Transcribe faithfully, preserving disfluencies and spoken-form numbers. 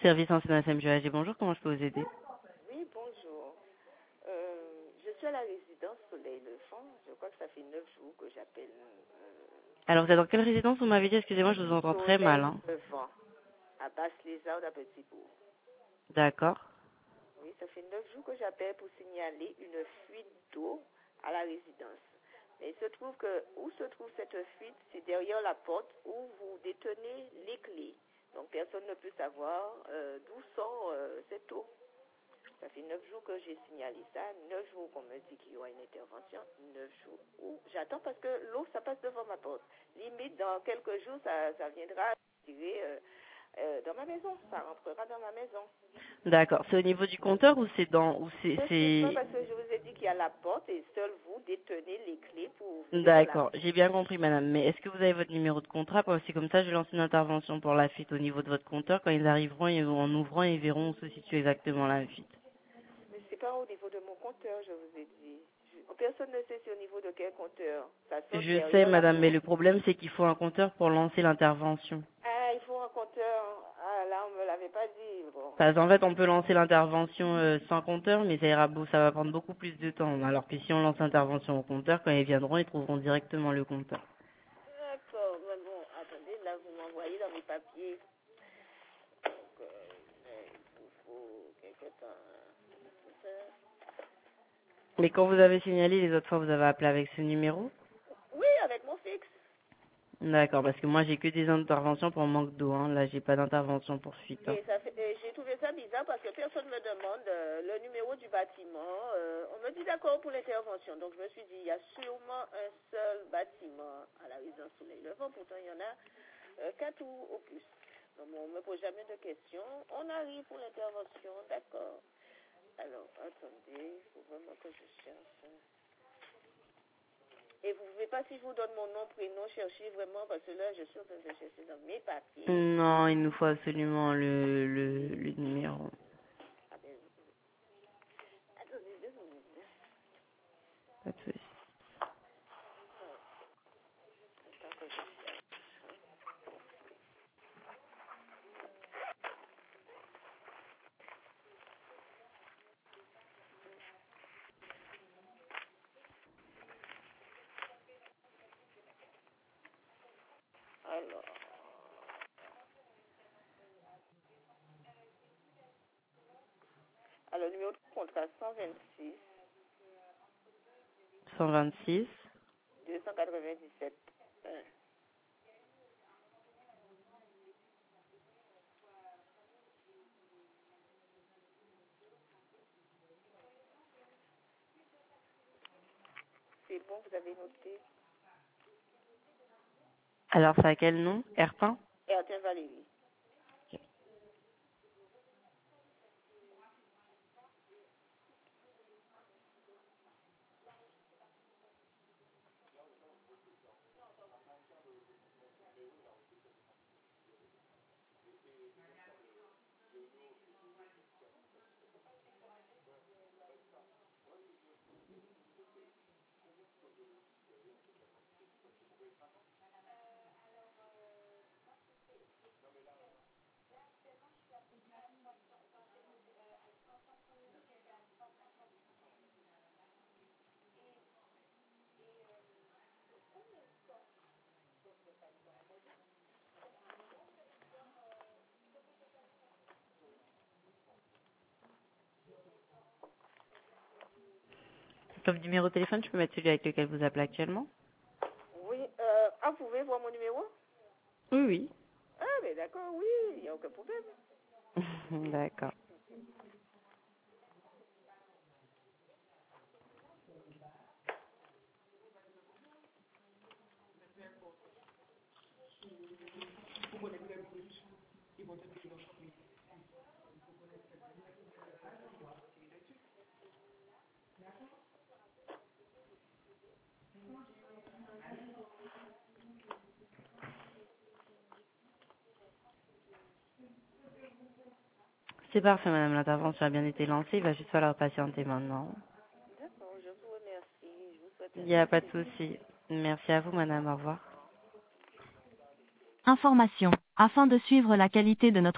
service en C M G A G. Bonjour, comment je peux vous aider? Oui, bonjour. Euh, je suis à la résidence Soleil Levant. Je crois que ça fait neuf jours que j'appelle. Euh, Alors, vous êtes dans quelle résidence, vous m'avez dit? Excusez-moi, je vous entends très mal. Soleil Hein. Levant, à Basse-les-Arts à Petit-Bourg. D'accord. Oui, ça fait neuf jours que j'appelle pour signaler une fuite d'eau à la résidence. Mais il se trouve que, où se trouve cette fuite? C'est derrière la porte où vous détenez les clés. Donc, personne ne peut savoir euh, d'où sort euh, cette eau. Ça fait neuf jours que j'ai signalé ça, neuf jours qu'on me dit qu'il y aura une intervention, neuf jours où j'attends parce que l'eau, ça passe devant ma porte. Limite, dans quelques jours, ça, ça viendra tirer euh, euh, dans ma maison, ça rentrera dans ma maison. D'accord. C'est au niveau du compteur ou c'est dans... ou c'est... Je ne sais pas c'est... parce que je vous ai dit qu'il y a la porte et seul vous détenez les clés pour ouvrir la D'accord, porte. j'ai bien compris, madame. Mais est-ce que vous avez votre numéro de contrat? Parce que c'est comme ça, je lance une intervention pour la fuite au niveau de votre compteur. Quand ils arriveront, ils- en ouvrant, ils verront où se situe exactement la fuite. Mais c'est pas au niveau de mon compteur, je vous ai dit. Je- personne ne sait c'est au niveau de quel compteur. Ça saute Je sais, derrière la madame, mais porte. le problème, c'est qu'il faut un compteur pour lancer l'intervention. Ah, il faut un compteur. Ah, là, on me l'avait pas dit. Bon. Parce qu'en fait, on peut lancer l'intervention euh, sans compteur, mais ça ira beau, ça va prendre beaucoup plus de temps. Alors que si on lance l'intervention au compteur, quand ils viendront, ils trouveront directement le compteur. D'accord, mais bon, attendez, là, vous m'envoyez dans mes papiers. Donc, euh, mais il vous faut quelque temps. hein. C'est ça. Mais quand vous avez signalé les autres fois, vous avez appelé avec ce numéro? Oui, avec mon fixe. D'accord, parce que moi, j'ai que des interventions pour manque d'eau. Hein. Là, j'ai pas d'intervention pour fuite. Hein. Et, ça fait- et j'ai trouvé ça bizarre parce que personne ne me demande euh, le numéro du bâtiment. Euh, on me dit d'accord pour l'intervention. Donc, je me suis dit, il y a sûrement un seul bâtiment à la résidence Soleil Levant. Pourtant, il y en a euh, quatre ou au plus. Donc, on ne me pose jamais de questions. On arrive pour l'intervention, d'accord. Alors, attendez, il faut vraiment que je cherche. Et vous ne pouvez pas, si je vous donne mon nom, prénom, chercher vraiment, parce que là, je suis en train de chercher dans mes papiers. Non, il nous faut absolument le, le, le numéro. Ah ben, attendez deux minutes. Pas de souci. Attends que je cherche. Alors, alors, numéro de contrat cent vingt-six, cent vingt-six. deux cent quatre-vingt-dix-sept. un. C'est bon, vous avez noté. Alors, c'est à quel nom? Herpin? Ertin Valérie. Comme numéro de téléphone, je peux mettre celui avec lequel vous appelez actuellement? Oui, euh, ah, vous pouvez voir mon numéro? Oui, Ah, mais d'accord, oui, il n'y a aucun problème. oui. D'accord. C'est parfait, madame. L'intervention a bien été lancée. Il va juste falloir patienter maintenant. D'accord, je vous remercie. Je vous souhaite Il un n'y a pas de excellent. souci. Merci à vous, madame. Au revoir. Information. Afin de suivre la qualité de notre